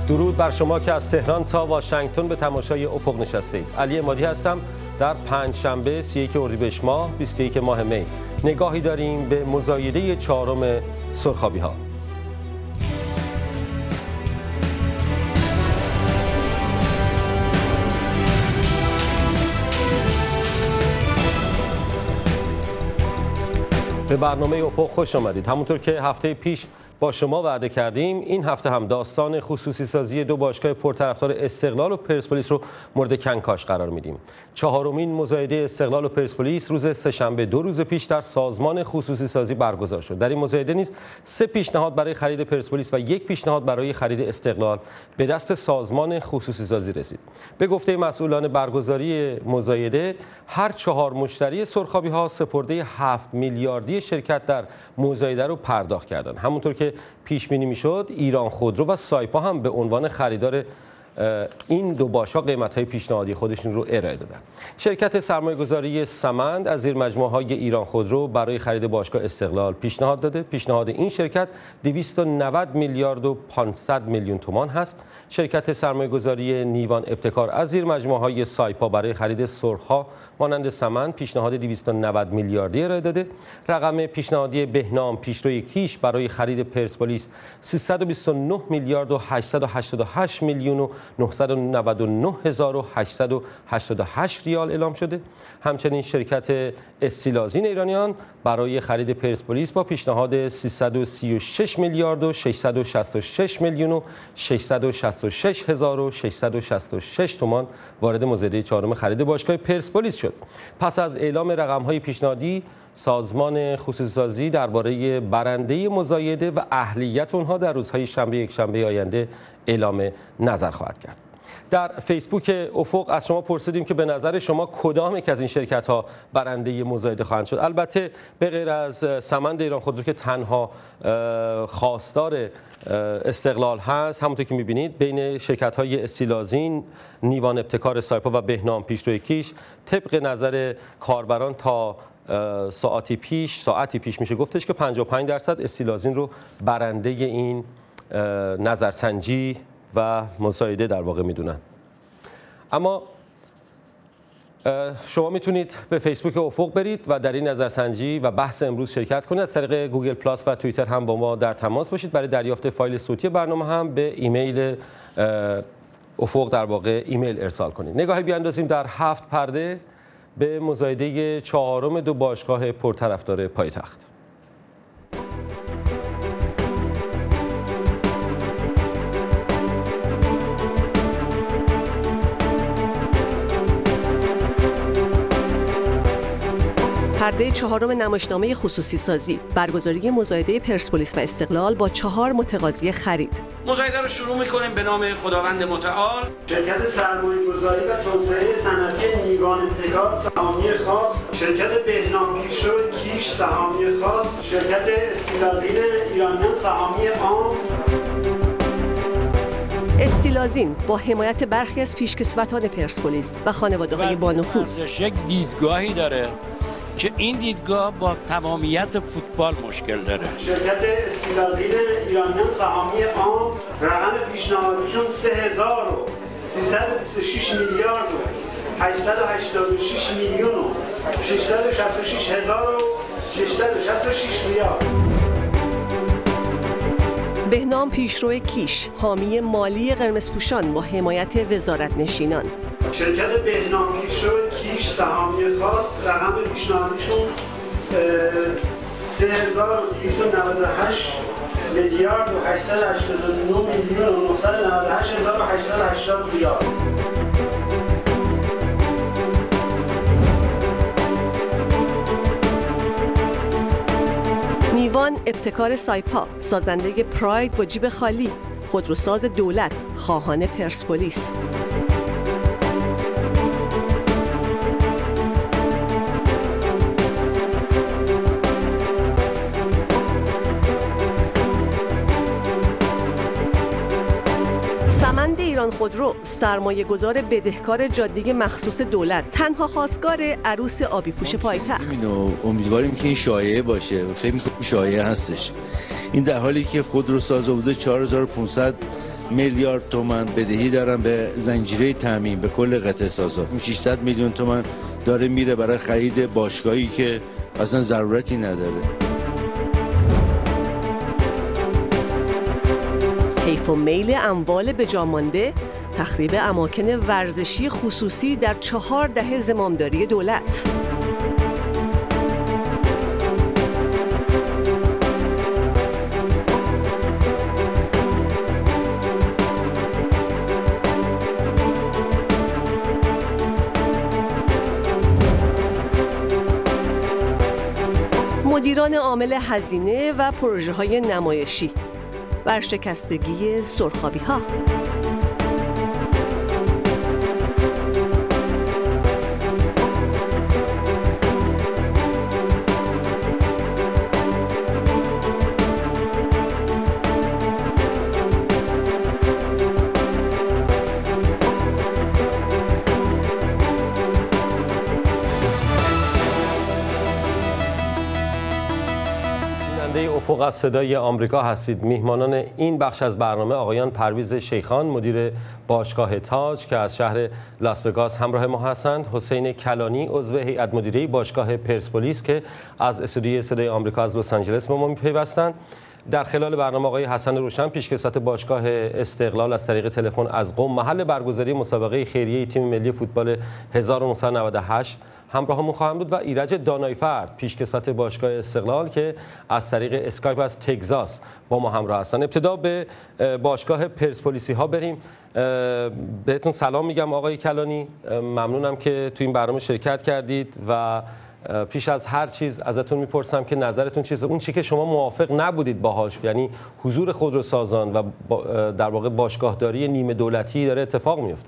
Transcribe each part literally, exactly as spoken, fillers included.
درود بر شما که از تهران تا واشنگتن به تماشای افق نشستید. علی عمادی هستم. در پنجشنبه سی و یک اردیبهشت ماه بیست و یک ماه می نگاهی داریم به مزایده چهارم سرخابی‌ها. به برنامه افق خوش آمدید. همونطور که هفته پیش با شما وعده کردیم، این هفته هم داستان خصوصی سازی دو باشگاه پرطرفدار استقلال و پرسپولیس رو مورد کنکاش قرار میدیم. چهارمین مزایده استقلال و پرسپولیس روز سه‌شنبه دو روز پیش در سازمان خصوصی سازی برگزار شد. در این مزایده نیز سه پیشنهاد برای خرید پرسپولیس و یک پیشنهاد برای خرید استقلال به دست سازمان خصوصی سازی رسید. به گفته مسئولان برگزاری مزایده، هر چهار مشتری سرخابی‌ها سپرده هفت میلیاردی شرکت در مزایده رو پرداخت کردند. همونطور که پیش بینی میشد، ایران خودرو و سایپا هم به عنوان خریدار این دو باشگاه قیمت‌های پیشنهادی خودشون رو ارائه دادن. شرکت سرمایه‌گذاری سمند از زیر مجموعه‌های ایران خودرو برای خرید باشگاه استقلال پیشنهاد داده. پیشنهاد این شرکت دویست و نود میلیارد و پانصد میلیون تومان هست. شرکت سرمایه‌گذاری نیوان ابتکار از زیر مجموعه‌های سایپا برای خرید سرخ‌ها مانند سمند پیشنهاد دویست و نود میلیاردی ارائه داده. رقم پیشنهادی بهنام پیشروی کیش برای خرید پرسپولیس سیصد و بیست و نه میلیارد و هشتصد و هشتاد و هشت میلیون و نهصد و نود و نه هزار و هشتصد و هشتاد و هشت ریال اعلام شده. همچنین شرکت استیلازین ایرانیان برای خرید پرسپولیس با پیشنهاد سیصد و سی و شش میلیارد و ششصد و شصت و شش میلیون و ششصد و شصت و شش هزار و ششصد و شصت و شش تومان وارد مزایده چهارم خرید باشگاه پرسپولیس شد. پس از اعلام رقم‌های پیشنهادی، سازمان خصوصی سازی درباره برنده مزایده و اهلیت اونها در روزهای شنبه یک شنبه آینده اعلام نظر خواهد کرد. در فیسبوک افق از شما پرسیدیم که به نظر شما کدام یک از این شرکت‌ها برنده مزایده خواهند شد. البته به غیر از سمند ایران خودرو که تنها خواستار استقلال هست، همونطور که می‌بینید بین شرکت‌های استیلازین، نیوان ابتکار سایپا و بهنام پیشروی کیش طبق نظر کاربران تا ساعتی پیش ساعتی پیش میشه گفتش که پنجاه و پنج درصد استیلازین رو برنده این نظرسنجی و مزایده در واقع میدونن. اما شما میتونید به فیسبوک افق برید و در این نظرسنجی و بحث امروز شرکت کنید. از طریق گوگل پلاس و توییتر هم با ما در تماس باشید. برای دریافت فایل صوتی برنامه هم به ایمیل افق در واقع ایمیل ارسال کنید. نگاهی بیاندازیم در هفت پرده به مزایده چهارم دو باشگاه پرطرفدار پایتخت. پرده چهارم نمایشنامه خصوصی سازی، برگزاری مزایده پرسپولیس و استقلال با چهار متقاضی خرید. مزایده رو شروع می‌کنیم به نام خداوند متعال. شرکت سرمایه‌گذاری و توسعه صنعتی نیوان ابتکار سهامی خاص، شرکت بهنام پیشروی کیش سهامی خاص، شرکت استیلازین ایرانیان سهامی عام. استیلازین با حمایت برخی از پیشکسوتان پرسپولیس و خانواده‌های بانفوذ یک دیدگاهی داره که این دیدگاه با تمامیت فوتبال مشکل داره. شرکت استیلازین ایرانیان سهامی عام رقم پیشنهادشون سه هزار و سیصد و بیست و شش میلیارد و هشتصد و هشتاد و شش میلیون و ششصد و شصت و شش هزار و ششصد و شصت و شش ریال. بهنام پیشرو کیش، حامی مالی قرمزپوشان با حمایت وزارت نشینان. شرکت بهنام پیشرو کیش سهامی خاص رقم پیشنهادشون سه هزار و دویست و نود و هشت میلیارد و هشتصد و هشتاد و نه میلیون و نهصد و نود و هشت هزار و هشتصد و هشتاد ریال. نیوان ابتکار سایپا، سازنده پراید با جیب خالی، خودروساز دولت، خواهان پرسپولیس. سمند ایران خودرو، سرمایه گذار بدهکار جاده مخصوص دولت، تنها خواستگار عروس آبی پوش پایتخت. امیدواریم که این شایعه باشه، فکر می‌کنم شایعه هستش. این در حالی که خودرو ساز بوده چهار هزار و پانصد میلیارد تومان بدهی دارن به زنجیره تامین، به کل قطاع سازا. ششصد میلیون تومان داره میره برای خرید باشگاهی که اصلا ضرورتی نداره. حیف و میل اموال به جا مانده، تخریب اماکن ورزشی خصوصی در چهار دهه زمامداری دولت. مدیران عامل هزینه و پروژه‌های نمایشی، ورشکستگی سرخابی‌ها. افق از صدای آمریکا هستید. میهمانان این بخش از برنامه آقایان پرویز شیخان مدیر باشگاه تاج که از شهر لاس وگاس همراه ما هستند، حسین کلانی عضو هیئت مدیره باشگاه پرسپولیس که از استودیوی صدای آمریکا از لس آنجلس به ما میپیوستند. در خلال برنامه آقای حسن روشن پیشکسوت باشگاه استقلال از طریق تلفن از قم محل برگزاری مسابقه خیریه تیم ملی فوتبال هزار و نهصد و نود و هشت همراهمون خواهم بود و ایرج دانایفرد پیشکسوت باشگاه استقلال که از طریق اسکایپ از تگزاس با ما همراه هستن. ابتدا به باشگاه پرسپولیسی ها بریم. بهتون سلام میگم آقای کلانی، ممنونم که تو این برنامه شرکت کردید و پیش از هر چیز ازتون میپرسم که نظرتون چیه، اون چی که شما موافق نبودید باهاش، یعنی حضور خودروسازان و در واقع باشگاهداری نیمه دولتی داره اتفاق میفته.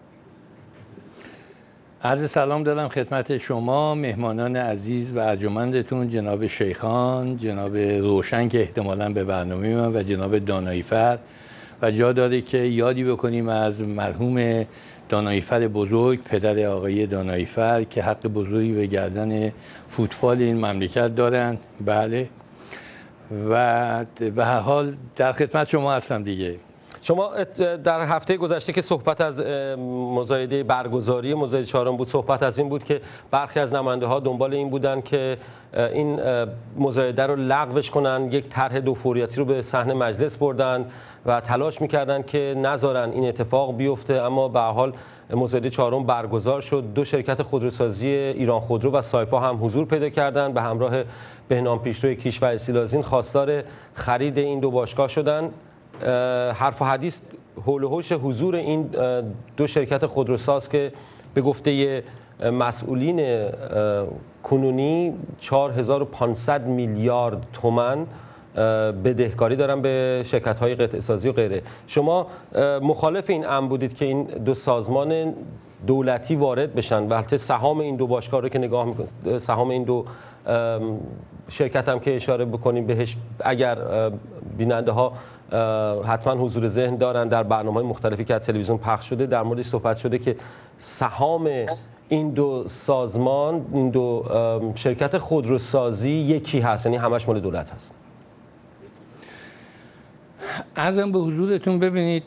عرض سلام دارم خدمت شما مهمانان عزیز و ارجمندتون، جناب شیخان، جناب روشن که احتمالاً به برنامه من و جناب دانایفر، و جا داره که یادی بکنیم از مرحوم دانایفر بزرگ، پدر آقای دانایفر که حق بزرگی به گردن فوتبال این مملکت دارن. بله، و به هر حال در خدمت شما هستم دیگه. شما در هفته گذشته که صحبت از مزایده برگزاری مزایده چهارم بود، صحبت از این بود که برخی از نماینده ها دنبال این بودن که این مزایده رو لغوش کنن، یک طرح دو فوریتی رو به صحن مجلس بردن و تلاش میکردن که نذارن این اتفاق بیفته، اما به هر حال مزایده چهارم برگزار شد. دو شرکت خودروسازی ایران خودرو و سایپا هم حضور پیدا کردن، به همراه بهنام پیشروی کیش و استیلازین خواستار خرید این دو باشگاه شدن. حرف و حدیث حول و حوش حضور این دو شرکت خودروساز که به گفته مسئولین کنونی چهار هزار و پانصد میلیارد تومان بدهکاری دارن به شرکت‌های قطعه سازی و غیره. شما مخالف این امر بودید که این دو سازمان دولتی وارد بشن و البته سهام این دو باشگاه رو که نگاه می‌کنید، سهام این دو شرکت هم که اشاره بکنیم بهش، اگر بیننده ها حتما حضور ذهن دارن، در برنامه‌های مختلفی که از تلویزیون پخش شده در موردش صحبت شده که سهام این دو سازمان، این دو شرکت خودروسازی یکی هست، یعنی همش مال دولت هست. عرضم به حضورتون، ببینید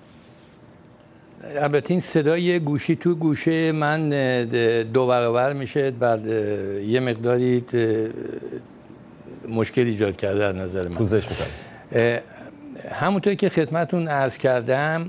البته این صدای گوشی تو گوشه من دو برابر میشه، بعد یه مقداری مشکل ایجاد کرده در نظر من. پوزش میکنم. همونطور که خدمتون عرض کردم،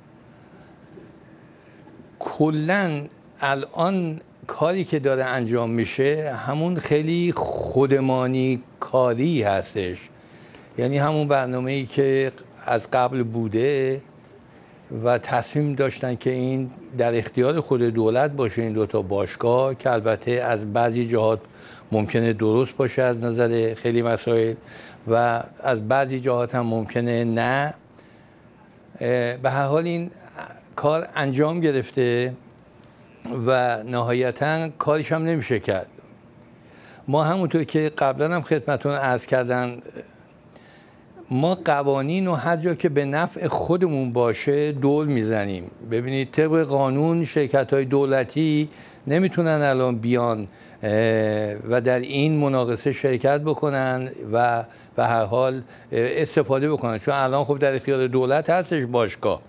کلاً الان کاری که داره انجام میشه همون خیلی خودمانی کاری هستش، یعنی همون برنامه‌ای که از قبل بوده و تصمیم داشتن که این در اختیار خود دولت باشه، این دوتا باشگاه که البته از بعضی جهات ممکنه درست باشه از نظر خیلی مسائل و از بعضی جهات هم ممکنه نه. به هر حال این کار انجام گرفته و نهایتاً کارش هم نمیشه کرد. ما همونطور که قبلا هم خدمتون عرض کردن، ما قوانین و هر جا که به نفع خودمون باشه دول میزنیم. ببینید طبق قانون شرکت‌های دولتی نمیتونن الان بیان و در این مناقصه شرکت بکنن و به هر حال استفاده بکنن، چون الان خب در اختیار دولت هستش باشگاه.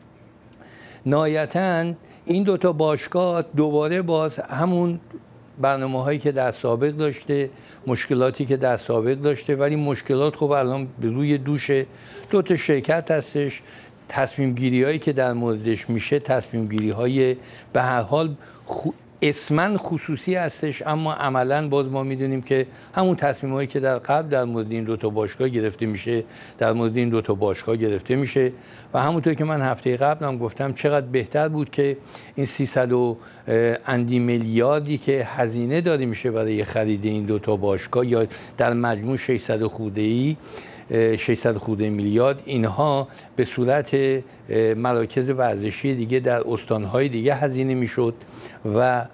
نهایتاً این دوتا باشگاه دوباره باز همون برنامه هایی که در سابق داشته، مشکلاتی که در سابق داشته، ولی مشکلات خب الان به روی دوش دو تا شرکت هستش. تصمیم گیری هایی که در موردش میشه تصمیم گیری های به هر حال خو... اسمن خصوصی هستش، اما عملاً باز ما میدونیم که همون تصمیم هایی که در قبل در مورد این دو تا باشگاه گرفته میشه در مورد این دو تا باشگاه گرفته میشه و همونطور که من هفته قبل هم گفتم چقدر بهتر بود که این سیصد و اندی میلیاردی که هزینه داده میشه برای خرید این دو تا باشگاه یا در مجموع ششصد خورده ای ششصد خورده میلیارد اینها به صورت مراکز ورزشی دیگه در استانهای دیگه هزینه میشد و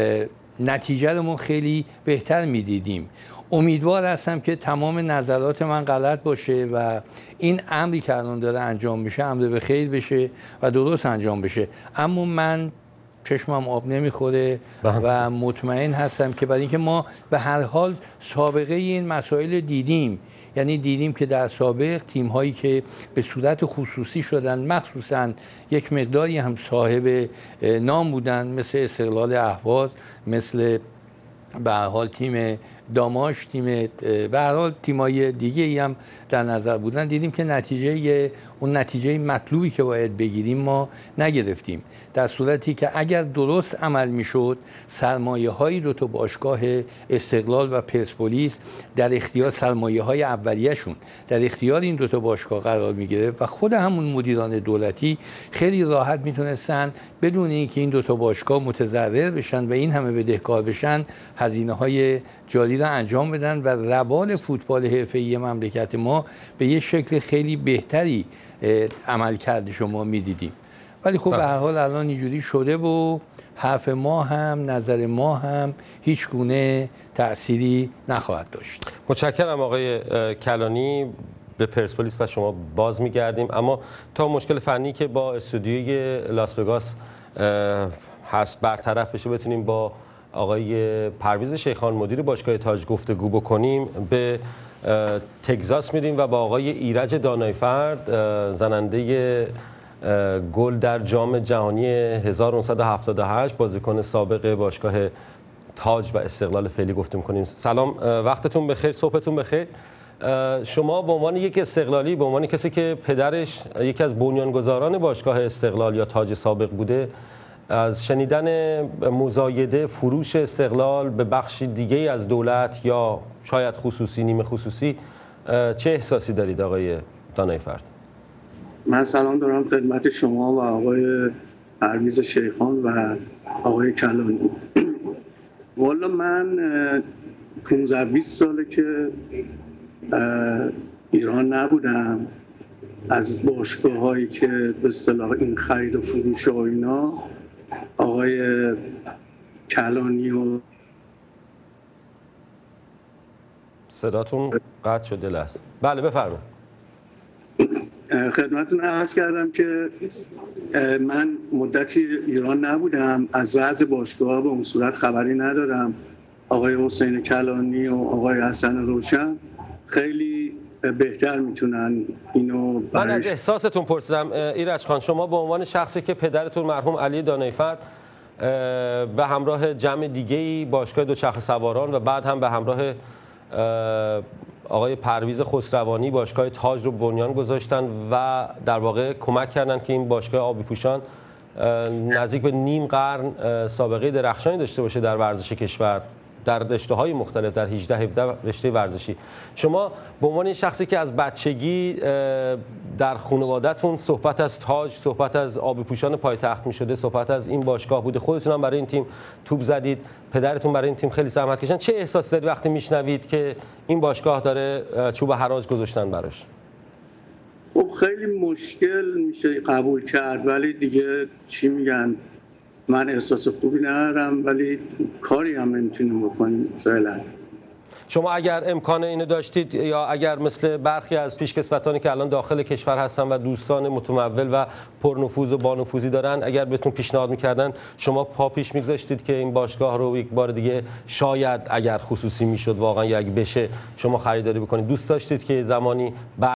نتیجه رو ما خیلی بهتر میدیدیم. امیدوار هستم که تمام نظرات من غلط باشه و این امری که الان داره انجام میشه امر به خیر بشه و درست انجام بشه، اما من چشمم آب نمیخوره و مطمئن هستم که برای اینکه ما به هر حال سابقه این مسائل دیدیم، یعنی دیدیم که در سابق تیم هایی که به صورت خصوصی شدن مخصوصا یک مقداری هم صاحب نام بودن، مثل استقلال اهواز، مثل به هر حال تیم داماش، تیم به هر حال تیمای دیگه ای هم در نظر بودن، دیدیم که نتیجه اون نتیجه مطلوبی که باید بگیریم ما نگرفتیم، در صورتی که اگر درست عمل میشد سرمایه های دو تا باشگاه استقلال و پرسپولیس در اختیار سرمایه های اولیه‌شون در اختیار این دو تا باشگاه قرار میگیره و خود همون مدیران دولتی خیلی راحت میتونستن بدون اینکه این دو تا باشگاه متضرر بشن و این همه بدهکار بشن هزینه های جاری را انجام بدن و روال فوتبال حرفه‌ای مملکت ما به یه شکل خیلی بهتری عمل کرده شما میدیدیم. ولی خب به هر حال الان اینجوری شده و حرف ما هم نظر ما هم هیچ گونه تأثیری نخواهد داشت. متشکرم آقای کلانی. به پرسپولیس و شما باز میگردیم، اما تا مشکل فنی که با استودیوی لاس وگاس هست برطرف بشه بتونیم با آقای پرویز شیخان مدیر باشگاه تاج گفتگو بکنیم. به تگزاس میریم و با آقای ایرج دانایفرد زننده گل در جام جهانی هزار و نهصد و هفتاد و هشت، بازیکن سابق باشگاه تاج و استقلال فعلی گفتگو کنیم. سلام، وقتتون بخیر، صبحتون بخیر. شما به عنوان یک استقلالی، به عنوان کسی که پدرش یکی از بنیانگذاران باشگاه استقلال یا تاج سابق بوده، از شنیدن مزایده فروش استقلال به بخشی دیگه از دولت یا شاید خصوصی نیمه خصوصی چه احساسی دارید آقای دانایفرد؟ من سلام دارم خدمت شما و آقای پرویز شیخان و آقای کلانی. والا من پانزده بیست ساله که ایران نبودم، از باشگاه هایی که به اصطلاح این خرید و فروش و اینا آقای کلانی و صداتون قطع شده لحظه. بله بفرمایید. خدمتتون عرض کردم که من مدتی ایران نبودم، از وضع باشگاه به اون صورت خبری ندارم. آقای حسین کلانی و آقای حسن روشن خیلی بهتر میتونن اینو من از احساستون پرسیدم. ایرج خان، شما به عنوان شخصی که پدرتون مرحوم علی دانایفرد به همراه جمع دیگه‌ای باشگاه دوچرخه سواران و بعد هم به همراه آقای پرویز خسروانی باشگاه تاج رو بنیان گذاشتن و در واقع کمک کردن که این باشگاه آبی پوشان نزدیک به نیم قرن سابقه درخشانی داشته باشه در ورزش کشور، در رشته‌های مختلف، در هجده هفده رشته ورزشی. شما به عنوان شخصی که از بچگی در خانواده‌تون صحبت از تاج، صحبت از آبی پوشان پایتخت می‌شده، صحبت از این باشگاه بوده، خودتون هم برای این تیم توپ زدید، پدرتون برای این تیم خیلی زحمت کشیدن، چه احساسی دارید وقتی میشنوید که این باشگاه داره چوب حراج گذاشتن براش؟ خب خیلی مشکل میشه قبول کرد، ولی دیگه چی میگن، من احساس خوبی ندارم ولی کاری هم نمیتونیم بکنیم فعلا. شما اگر امکان اینو داشتید یا اگر مثل برخی از پیشکسوتانی که الان داخل کشور هستن و دوستان متمول و پرنفوذ و بانفوذی دارن، اگر بهتون پیشنهاد میکردن شما پا پیش میگذاشتید که این باشگاه رو یک بار دیگه شاید اگر خصوصی میشد واقعا یا اگه بشه شما خریداری بکنید؟ دوست داشتید که زمانی